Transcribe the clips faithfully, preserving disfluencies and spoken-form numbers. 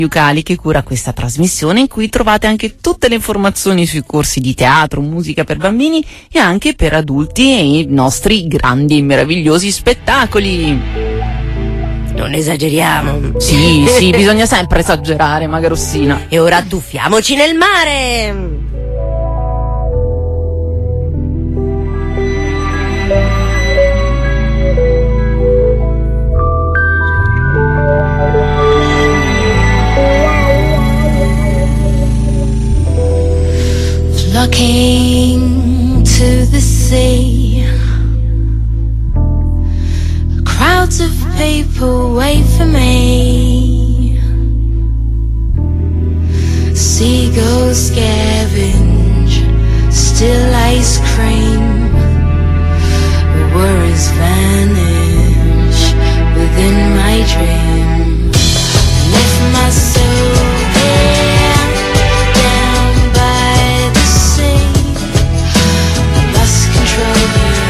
Yucali, che cura questa trasmissione, in cui trovate anche tutte le informazioni sui corsi di teatro, musica per bambini e anche per adulti e i nostri grandi e meravigliosi spettacoli. Non esageriamo. Sì, sì, bisogna sempre esagerare, Magarossina. E ora tuffiamoci nel mare. Flocking to the sea, crowds of people wait for me. Seagulls scavenge still ice cream. Worries vanish within my dream. I lift my soul there, down by the sea. I lost control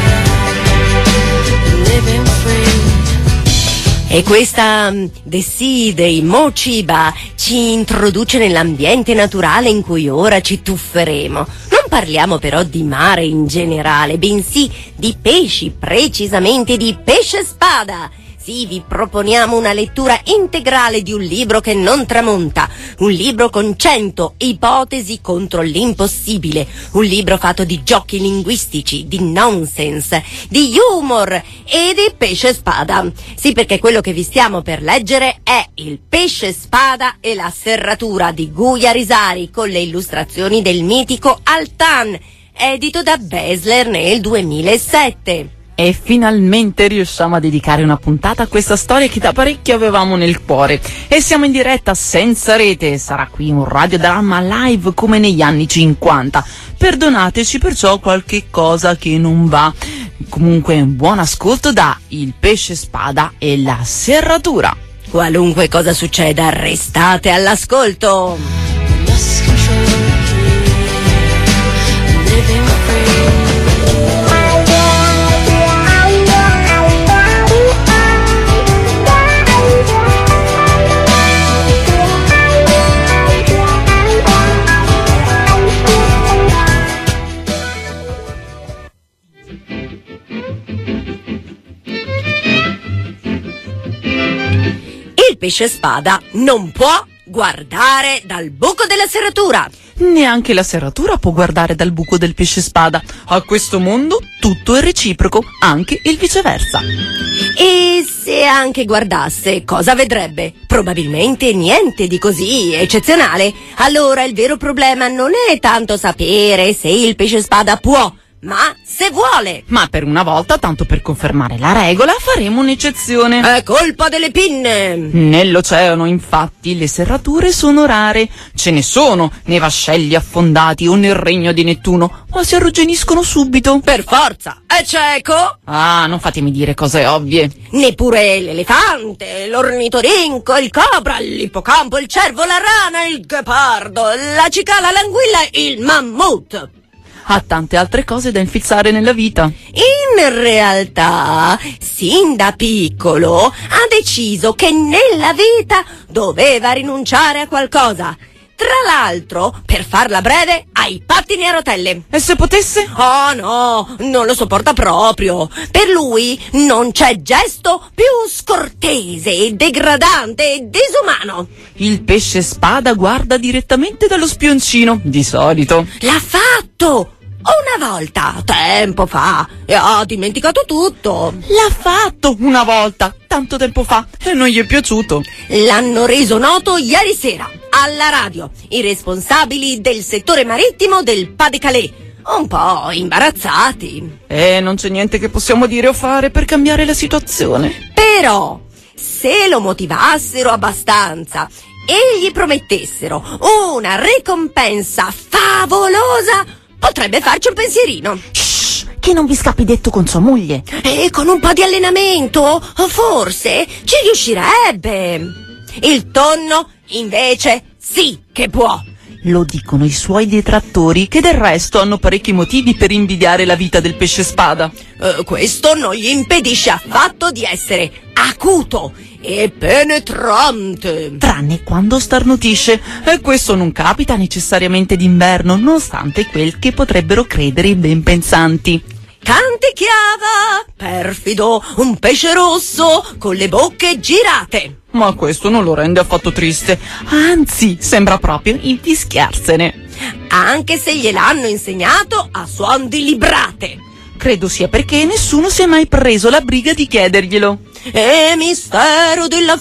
there, living free. E questa The Sea dei Mochiba ci introduce nell'ambiente naturale in cui ora ci tufferemo. Non parliamo però di mare in generale, bensì di pesci, precisamente di pesce spada. Sì, vi proponiamo una lettura integrale di un libro che non tramonta, un libro con cento ipotesi contro l'impossibile, un libro fatto di giochi linguistici, di nonsense, di humor e di pesce spada. Sì, perché quello che vi stiamo per leggere è Il pesce spada e la serratura di Guia Risari, con le illustrazioni del mitico Altan, edito da Besler nel duemilasette. E finalmente riusciamo a dedicare una puntata a questa storia che da parecchio avevamo nel cuore. E siamo in diretta senza rete, sarà qui un radiodramma live come negli anni cinquanta. Perdonateci perciò qualche cosa che non va. Comunque un buon ascolto da Il pesce spada e la serratura. Qualunque cosa succeda, restate all'ascolto. Lost control here, living free. Il pesce spada non può guardare dal buco della serratura. Neanche la serratura può guardare dal buco del pesce spada. A questo mondo tutto è reciproco, anche il viceversa. E se anche guardasse, cosa vedrebbe? Probabilmente niente di così eccezionale. Allora il vero problema non è tanto sapere se il pesce spada può, ma se vuole. Ma per una volta, tanto per confermare la regola, faremo un'eccezione. È colpa delle pinne. Nell'oceano, infatti, le serrature sono rare. Ce ne sono nei vascelli affondati o nel regno di Nettuno, ma si arrugginiscono subito. Per forza. È cieco? Ah, non fatemi dire cose ovvie. Neppure l'elefante, l'ornitorinco, il cobra, l'ippocampo, il cervo, la rana, il ghepardo, la cicala, l'anguilla, il mammut. Ha tante altre cose da infizzare nella vita. In realtà, sin da piccolo, ha deciso che nella vita doveva rinunciare a qualcosa. Tra l'altro, per farla breve, ai pattini a rotelle. E se potesse? Oh no, non lo sopporta proprio. Per lui non c'è gesto più scortese e degradante e disumano. Il pesce spada guarda direttamente dallo spioncino, di solito. L'ha fatto! Una volta, tempo fa, e ha dimenticato tutto. L'ha fatto una volta, tanto tempo fa, e non gli è piaciuto. L'hanno reso noto ieri sera, alla radio, i responsabili del settore marittimo del Pas-de-Calais, un po' imbarazzati. E non c'è niente che possiamo dire o fare per cambiare la situazione. Però, se lo motivassero abbastanza e gli promettessero una ricompensa favolosa, potrebbe farci un pensierino. Shh, che non vi scappi detto con sua moglie. E con un po' di allenamento, forse, ci riuscirebbe. Il tonno, invece, sì che può. Lo dicono i suoi detrattori, che del resto hanno parecchi motivi per invidiare la vita del pesce spada. Uh, questo non gli impedisce affatto di essere acuto e penetrante. Tranne quando starnutisce, e questo non capita necessariamente d'inverno, nonostante quel che potrebbero credere i ben pensanti. Canticchiava, perfido, un pesce rosso con le bocche girate. Ma questo non lo rende affatto triste, anzi, sembra proprio infischiarsene. Anche se gliel'hanno insegnato a suon di librate. Credo sia perché nessuno si è mai preso la briga di chiederglielo. È mistero della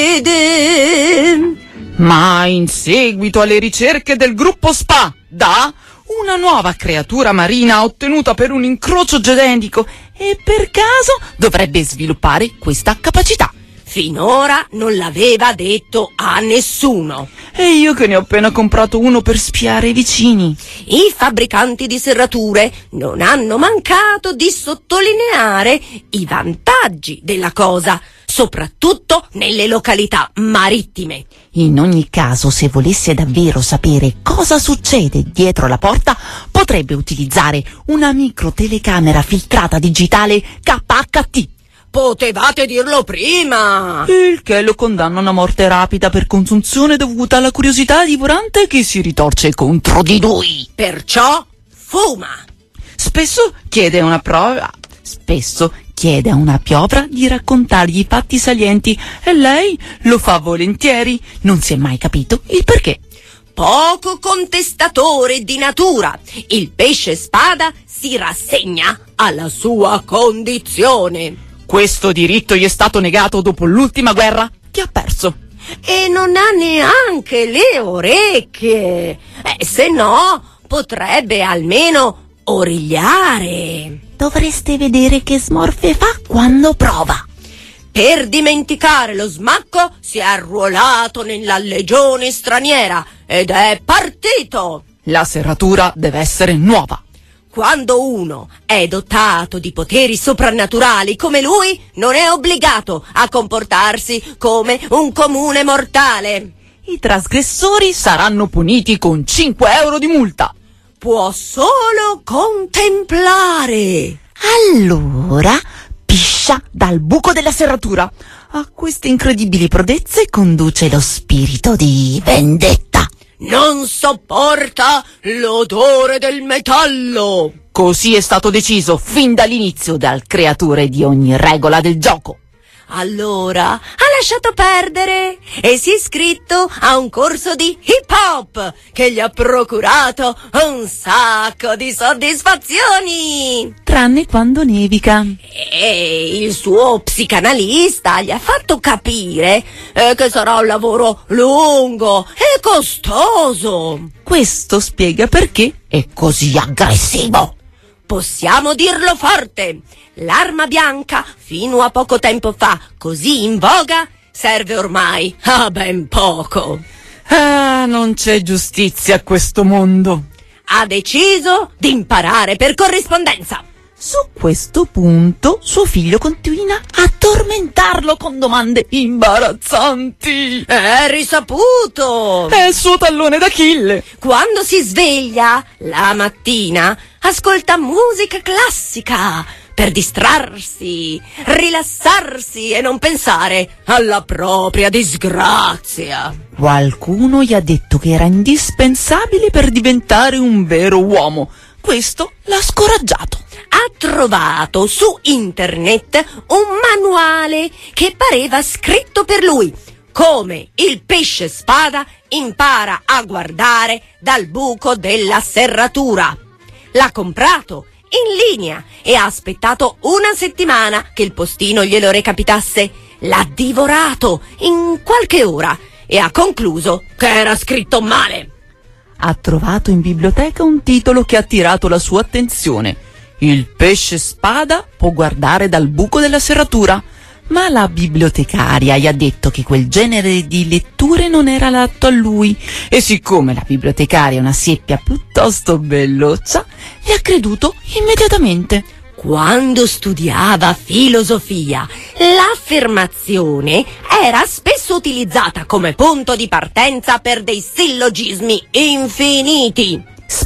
fede. Ma in seguito alle ricerche del gruppo S P A, da una nuova creatura marina ottenuta per un incrocio genetico e per caso dovrebbe sviluppare questa capacità. Finora non l'aveva detto a nessuno. E io che ne ho appena comprato uno per spiare i vicini. I fabbricanti di serrature non hanno mancato di sottolineare i vantaggi della cosa, soprattutto nelle località marittime. In ogni caso, se volesse davvero sapere cosa succede dietro la porta, potrebbe utilizzare una microtelecamera filtrata digitale K H T. Potevate dirlo prima! Il che lo condanna a una morte rapida per consunzione dovuta alla curiosità divorante che si ritorce contro di lui. Perciò fuma! Spesso chiede a una prova... Spesso chiede a una piovra di raccontargli i fatti salienti e lei lo fa volentieri. Non si è mai capito il perché. Poco contestatore di natura, il pesce spada si rassegna alla sua condizione. Questo diritto gli è stato negato dopo l'ultima guerra che ha perso. E non ha neanche le orecchie. Eh, se no, potrebbe almeno origliare. Dovreste vedere che smorfie fa quando prova. Per dimenticare lo smacco si è arruolato nella legione straniera ed è partito. La serratura deve essere nuova. Quando uno è dotato di poteri soprannaturali come lui, non è obbligato a comportarsi come un comune mortale. I trasgressori saranno puniti con cinque euro di multa. Può solo contemplare. Allora, piscia dal buco della serratura. A queste incredibili prodezze conduce lo spirito di vendetta. Non sopporta l'odore del metallo. Così è stato deciso fin dall'inizio dal creatore di ogni regola del gioco. Allora ha lasciato perdere e si è iscritto a un corso di hip hop che gli ha procurato un sacco di soddisfazioni. Tranne quando nevica. E il suo psicanalista gli ha fatto capire eh, che sarà un lavoro lungo e costoso. Questo spiega perché è così aggressivo. Possiamo dirlo forte. L'arma bianca, fino a poco tempo fa così in voga, serve ormai a ben poco. Ah, non c'è giustizia a questo mondo. Ha deciso di imparare per corrispondenza. Su questo punto suo figlio continua a tormentarlo con domande imbarazzanti. È risaputo. È il suo tallone d'Achille. Quando si sveglia la mattina, ascolta musica classica per distrarsi, rilassarsi e non pensare alla propria disgrazia. Qualcuno gli ha detto che era indispensabile per diventare un vero uomo. Questo l'ha scoraggiato. Ha trovato su internet un manuale che pareva scritto per lui. Come il pesce spada impara a guardare dal buco della serratura. L'ha comprato in linea e ha aspettato una settimana che il postino glielo recapitasse. L'ha divorato in qualche ora e ha concluso che era scritto male. Ha trovato in biblioteca un titolo che ha attirato la sua attenzione. Il pesce spada può guardare dal buco della serratura, ma la bibliotecaria gli ha detto che quel genere di letture non era adatto a lui e siccome la bibliotecaria è una sieppia piuttosto belloccia, gli ha creduto immediatamente. Quando studiava filosofia, l'affermazione era spesso utilizzata come punto di partenza per dei sillogismi infiniti. S P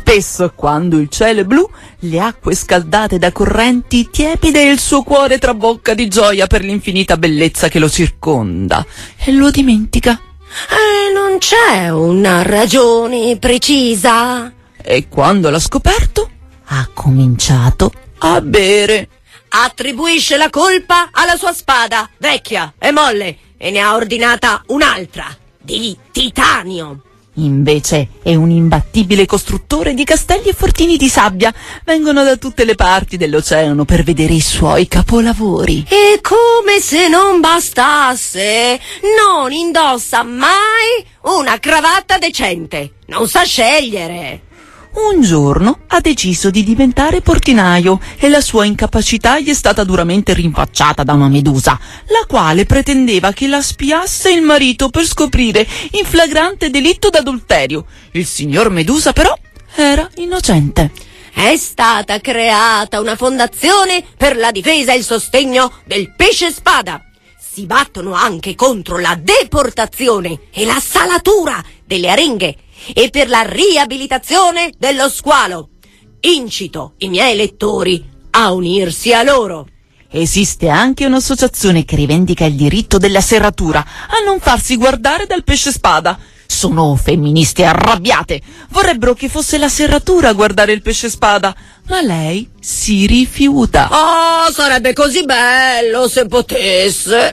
Spesso, quando il cielo è blu, le acque scaldate da correnti tiepide e il suo cuore trabocca di gioia per l'infinita bellezza che lo circonda e lo dimentica. Eh, non c'è una ragione precisa. E quando l'ha scoperto, ha cominciato a bere. Attribuisce la colpa alla sua spada, vecchia e molle, e ne ha ordinata un'altra, di titanio. Invece è un imbattibile costruttore di castelli e fortini di sabbia. Vengono da tutte le parti dell'oceano per vedere i suoi capolavori. E come se non bastasse, non indossa mai una cravatta decente. Non sa scegliere. Un giorno ha deciso di diventare portinaio e la sua incapacità gli è stata duramente rinfacciata da una medusa, la quale pretendeva che la spiasse il marito per scoprire in flagrante delitto d'adulterio. Il signor Medusa però era innocente. È stata creata una fondazione per la difesa e il sostegno del pesce spada. Si battono anche contro la deportazione e la salatura delle aringhe e per la riabilitazione dello squalo. Incito i miei lettori a unirsi a loro. Esiste anche un'associazione che rivendica il diritto della serratura a non farsi guardare dal pesce spada. Sono femministe arrabbiate, vorrebbero che fosse la serratura a guardare il pesce spada, ma lei si rifiuta. Oh, sarebbe così bello se potesse.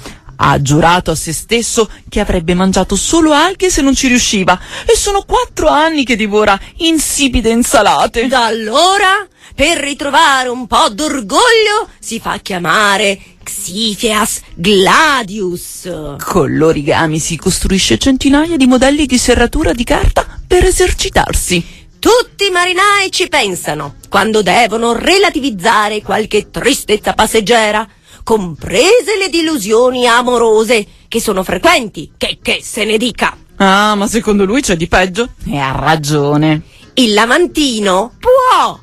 Ha giurato a se stesso che avrebbe mangiato solo alghe se non ci riusciva, e sono quattro anni che divora insipide insalate. Da allora, per ritrovare un po' d'orgoglio, si fa chiamare Xiphias Gladius. Con l'origami si costruisce centinaia di modelli di serratura di carta per esercitarsi. Tutti i marinai ci pensano quando devono relativizzare qualche tristezza passeggera, comprese le delusioni amorose, che sono frequenti, che, che se ne dica. Ah, ma secondo lui c'è di peggio? E ha ragione. Il lamantino può,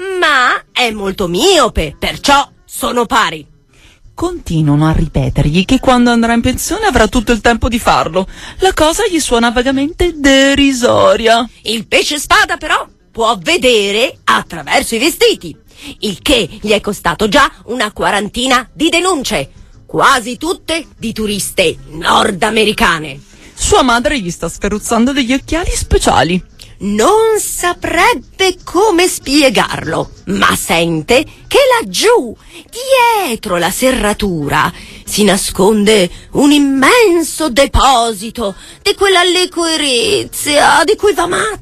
ma è molto miope, perciò sono pari. Continuano a ripetergli che quando andrà in pensione avrà tutto il tempo di farlo. La cosa gli suona vagamente derisoria. Il pesce spada però può vedere attraverso i vestiti, il che gli è costato già una quarantina di denunce, quasi tutte di turiste nordamericane. Sua madre gli sta sferruzzando degli occhiali speciali. Non saprebbe come spiegarlo, ma sente che laggiù, dietro la serratura, si nasconde un immenso deposito di quella liquirizia di cui va matto.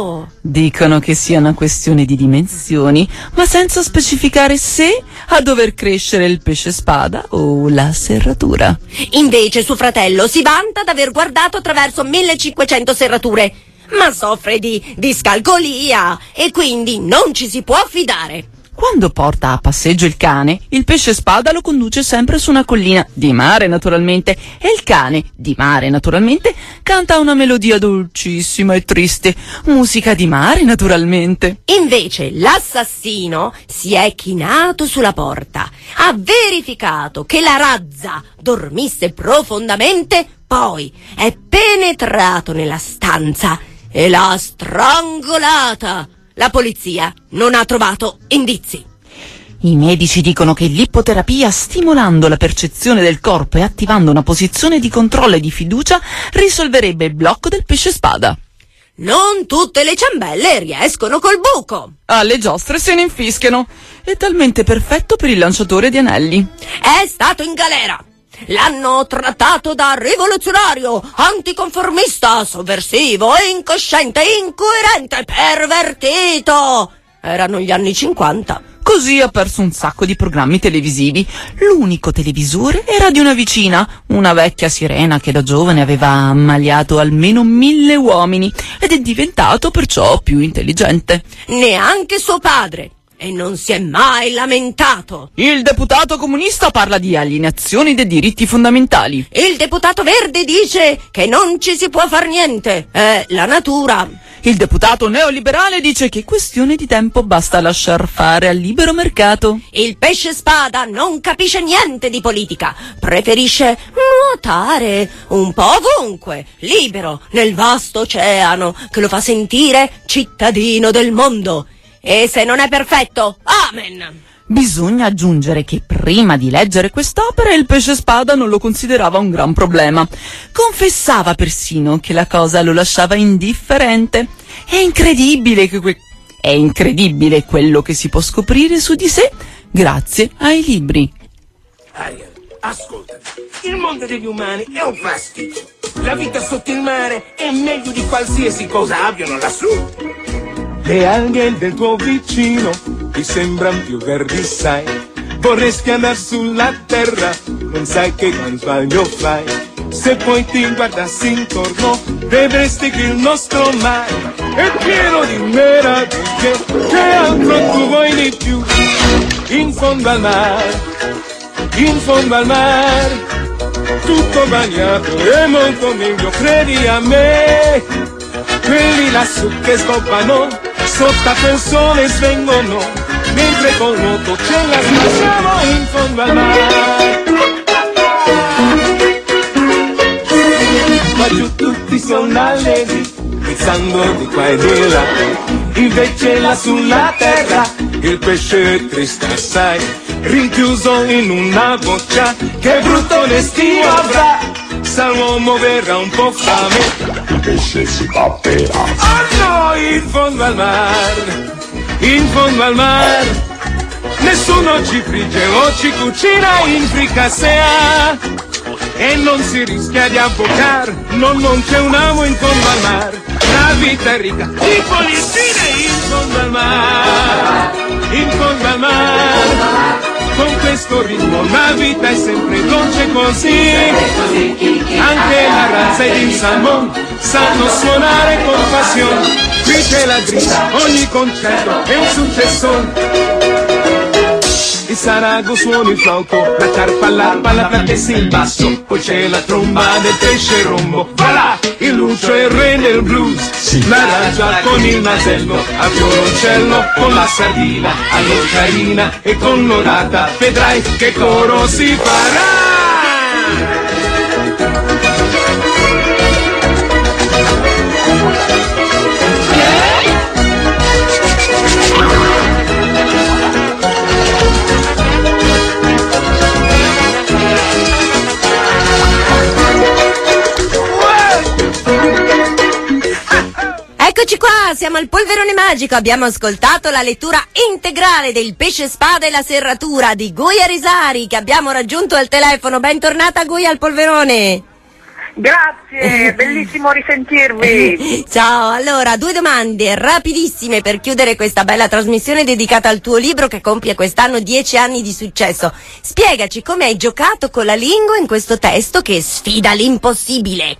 Dicono che sia una questione di dimensioni, ma senza specificare se a dover crescere il pesce spada o la serratura. Invece suo fratello si vanta d'aver guardato attraverso millecinquecento serrature, ma soffre di discalcolia e quindi non ci si può affidare. Quando porta a passeggio il cane, il pesce spada lo conduce sempre su una collina, di mare naturalmente, e il cane, di mare naturalmente, canta una melodia dolcissima e triste, musica di mare naturalmente. Invece l'assassino si è chinato sulla porta, ha verificato che la razza dormisse profondamente, poi è penetrato nella stanza e l'ha strangolata. La polizia non ha trovato indizi. I medici dicono che l'ippoterapia, stimolando la percezione del corpo e attivando una posizione di controllo e di fiducia, risolverebbe il blocco del pesce spada. Non tutte le ciambelle riescono col buco. Alle giostre se ne infischiano. È talmente perfetto per il lanciatore di anelli. È stato in galera. L'hanno trattato da rivoluzionario, anticonformista, sovversivo, incosciente, incoerente, pervertito. Erano gli anni cinquanta. Così ha perso un sacco di programmi televisivi. L'unico televisore era di una vicina, una vecchia sirena che da giovane aveva ammaliato almeno mille uomini ed è diventato perciò più intelligente. Neanche suo padre e non si è mai lamentato. Il deputato comunista parla di alienazione dei diritti fondamentali. Il deputato verde dice che non ci si può far niente, è la natura. Il deputato neoliberale dice che è questione di tempo, basta lasciar fare al libero mercato. Il pesce spada non capisce niente di politica, preferisce nuotare un po' ovunque, libero, nel vasto oceano, che lo fa sentire cittadino del mondo. E se non è perfetto, amen! Bisogna aggiungere che prima di leggere quest'opera il pesce spada non lo considerava un gran problema. Confessava persino che la cosa lo lasciava indifferente. È incredibile che que- è incredibile quello che si può scoprire su di sé grazie ai libri. Ariel, ascoltami. Il mondo degli umani è un fastidio. La vita sotto il mare è meglio di qualsiasi cosa abbiano lassù. Le alghe del tuo vicino ti sembrano più verdi, sai. Vorresti andare sulla terra, non sai che gran sbaglio fai. Se poi ti guardassi intorno, vedresti che il nostro mare è pieno di meraviglie. Che altro tu vuoi di più? In fondo al mare, in fondo al mare, tutto bagnato è molto meglio, credi a me. Quelli lassù che scoppano, sotto quel sole svengono, mentre col nuoto ce la spacciamo in fondo al mare. Ma giù tutti sono allegri, pensando di qua e di là. Invece là sulla terra il pesce è triste assai, rinchiuso in una boccia, che brutto destino avrà. Sa l'uomo verrà un po' fame, il pesce si papperà. Oh no, in fondo al mare, in fondo al mare, nessuno ci frigge o ci cucina in fricassea. E non si rischia di avvocar, no, non c'è un amo in fondo al mare. La vita è ricca di polizzine in fondo al mare, in fondo al mare. Con questo ritmo la vita è sempre dolce così. Anche la razza ed il salmon sanno suonare con passione. Qui c'è la grida, ogni concerto è un successore. Il sarago suona il flauto, la carpa all'arpa, la platessa il basso, poi c'è la tromba del pesce rombo. Voilà! Il lucio è il re del blues, sì. L'arancia con il nasello, al violoncello con la sardina, all'ocarina e con l'orata, vedrai che coro si farà! Eccoci qua, siamo al Polverone Magico, abbiamo ascoltato la lettura integrale del Pesce Spada e la Serratura di Guia Risari, che abbiamo raggiunto al telefono. Bentornata Guia al Polverone. Grazie, bellissimo risentirvi. Ciao, allora, due domande rapidissime per chiudere questa bella trasmissione dedicata al tuo libro che compie quest'anno dieci anni di successo. Spiegaci come hai giocato con la lingua in questo testo che sfida l'impossibile.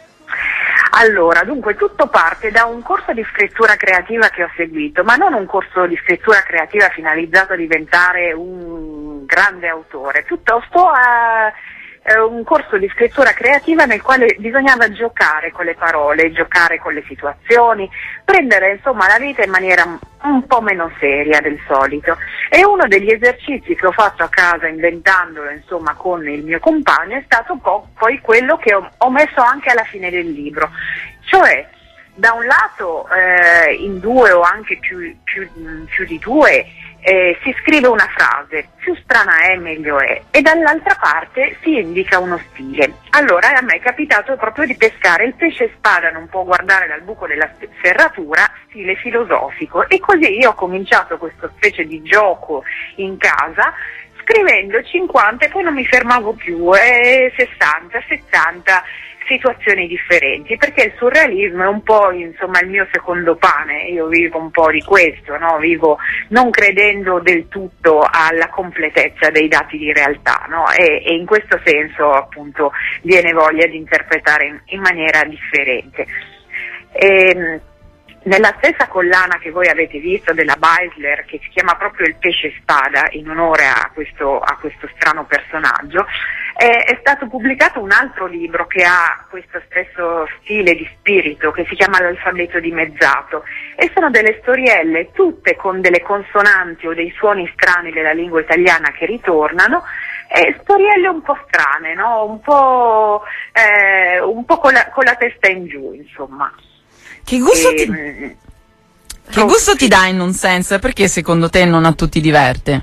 Allora, dunque, tutto parte da un corso di scrittura creativa che ho seguito, ma non un corso di scrittura creativa finalizzato a diventare un grande autore, piuttosto a eh, un corso di scrittura creativa nel quale bisognava giocare con le parole, giocare con le situazioni, prendere insomma la vita in maniera un po' meno seria del solito. E uno degli esercizi che ho fatto a casa inventandolo insomma con il mio compagno è stato un po' poi quello che ho, ho messo anche alla fine del libro, cioè da un lato eh, in due o anche più, più, più di due eh, si scrive una frase, più strana è meglio è, e dall'altra parte si indica uno stile. Allora a me è capitato proprio di pescare il pesce spada, non può guardare dal buco della serratura, stile filosofico, e così io ho cominciato questa specie di gioco in casa scrivendo cinquanta e poi non mi fermavo più, eh, sessanta, settanta situazioni differenti, perché il surrealismo è un po' insomma il mio secondo pane, io vivo un po' di questo, no? Vivo non credendo del tutto alla completezza dei dati di realtà, no? e, e in questo senso appunto viene voglia di interpretare in, in maniera differente. E, nella stessa collana che voi avete visto della Beisler, che si chiama proprio Il pesce spada, in onore a questo, a questo strano personaggio, è, è stato pubblicato un altro libro che ha questo stesso stile di spirito, che si chiama L'alfabeto dimezzato, e sono delle storielle tutte con delle consonanti o dei suoni strani della lingua italiana che ritornano, e storielle un po' strane, no? Un po', eh, un po' con la, con la testa in giù, insomma. Che gusto, E, ti... mh, che gusto ti dà il nonsense? Perché secondo te non a tutti diverte?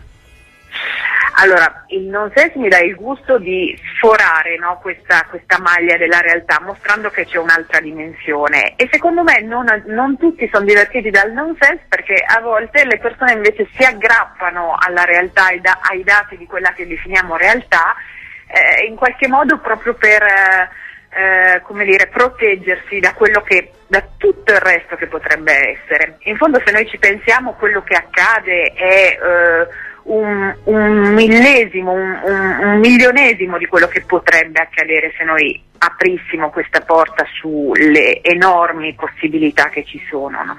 Allora, il nonsense mi dà il gusto di sforare, no, questa, questa maglia della realtà, mostrando che c'è un'altra dimensione, e secondo me non, non tutti sono divertiti dal nonsense, perché a volte le persone invece si aggrappano alla realtà, ai, da, ai dati di quella che definiamo realtà, eh, in qualche modo proprio per... Eh, Eh, come dire, proteggersi da quello che, da tutto il resto che potrebbe essere. In fondo, se noi ci pensiamo, quello che accade è eh, un, un millesimo, un, un, un milionesimo di quello che potrebbe accadere se noi aprissimo questa porta sulle enormi possibilità che ci sono, no?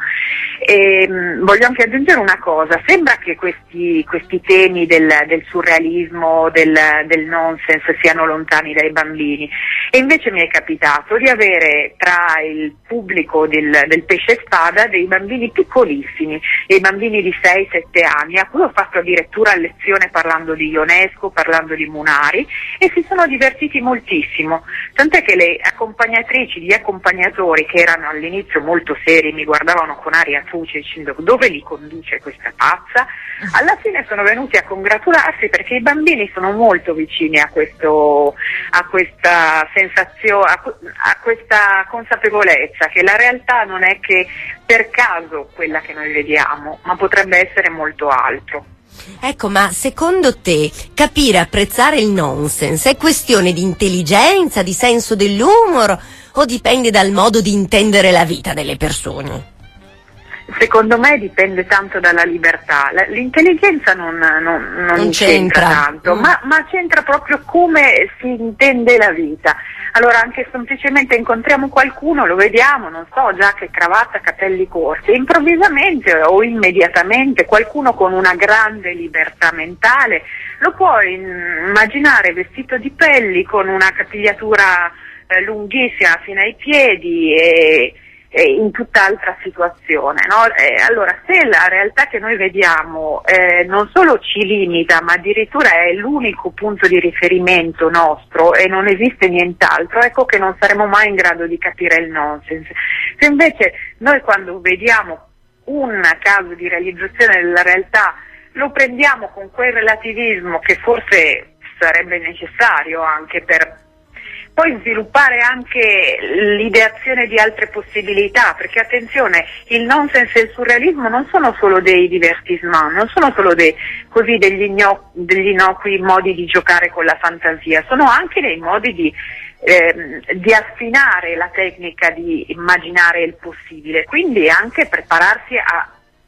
E, mh, voglio anche aggiungere una cosa: sembra che questi, questi temi del, del surrealismo, del, del nonsense siano lontani dai bambini, e invece mi è capitato di avere tra il pubblico del, del pesce spada dei bambini piccolissimi, dei bambini di sei sette anni, a cui ho fatto addirittura lezione parlando di Ionesco, parlando di Munari, e si sono divertiti moltissimo, tant'è che le accompagnatrici, gli accompagnatori, che erano all'inizio molto seri, mi guardavano con aria truce dicendo: dove li conduce questa pazza? Alla fine sono venuti a congratularsi, perché i bambini sono molto vicini a questo, a questa sensazione, a, a questa consapevolezza che la realtà non è che per caso quella che noi vediamo, ma potrebbe essere molto altro. Ecco, ma secondo te capire e apprezzare il nonsense è questione di intelligenza, di senso dell'umor, o dipende dal modo di intendere la vita delle persone? Secondo me dipende tanto dalla libertà. La, l'intelligenza non, non, non, Non c'entra, c'entra. tanto, Mm. ma, ma c'entra proprio come si intende la vita. Allora, anche semplicemente incontriamo qualcuno, lo vediamo, non so, giacca e cravatta, capelli corti, e improvvisamente o immediatamente qualcuno con una grande libertà mentale lo puoi immaginare vestito di pelli, con una capigliatura eh, lunghissima fino ai piedi, e in tutt'altra situazione, no? Eh, allora, se la realtà che noi vediamo eh, non solo ci limita, ma addirittura è l'unico punto di riferimento nostro e non esiste nient'altro, ecco che non saremo mai in grado di capire il nonsense. Se invece noi, quando vediamo un caso di realizzazione della realtà, lo prendiamo con quel relativismo che forse sarebbe necessario anche per poi sviluppare anche l'ideazione di altre possibilità, perché attenzione, il nonsense e il surrealismo non sono solo dei divertissement, non sono solo dei, così degli, igno, degli innocui modi di giocare con la fantasia, sono anche dei modi di, eh, di affinare la tecnica di immaginare il possibile, quindi anche prepararsi a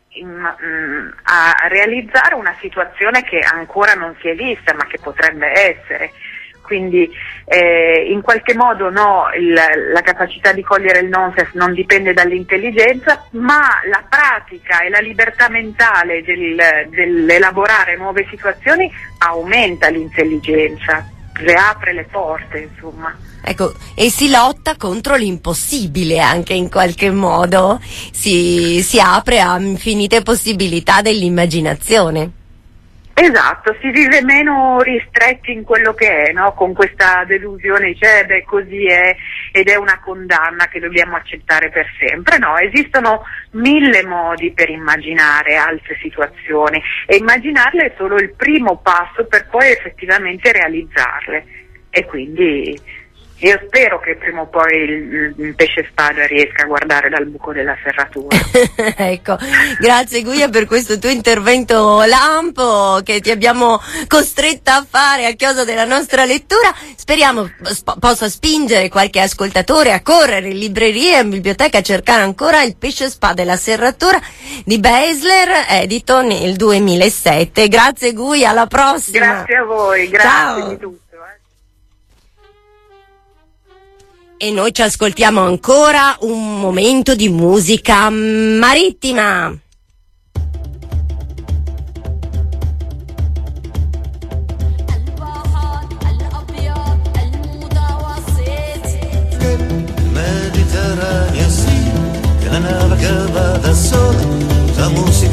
a realizzare una situazione che ancora non si è vista, ma che potrebbe essere. Quindi eh, in qualche modo no, il, la capacità di cogliere il nonsense non dipende dall'intelligenza, ma la pratica e la libertà mentale del, dell'elaborare nuove situazioni aumenta l'intelligenza, le apre le porte, insomma. Ecco, e si lotta contro l'impossibile anche in qualche modo, si, si apre a infinite possibilità dell'immaginazione. Esatto, si vive meno ristretti in quello che è, no? Con questa delusione, dice, eh, beh, così è, ed è una condanna che dobbiamo accettare per sempre. No, esistono mille modi per immaginare altre situazioni, e immaginarle è solo il primo passo per poi effettivamente realizzarle. E quindi io spero che prima o poi il, il pesce spada riesca a guardare dal buco della serratura. Ecco, grazie Guia per questo tuo intervento lampo che ti abbiamo costretta a fare a chiosa della nostra lettura. Speriamo sp- possa spingere qualche ascoltatore a correre in libreria e in biblioteca a cercare ancora il pesce spada e la serratura di Beisler, edito nel duemilasette. Grazie Guia, alla prossima. Grazie a voi, grazie Ciao. di tutto. E noi ci ascoltiamo ancora un momento di musica marittima. Mediterranea sì, che navigava da sola, la musica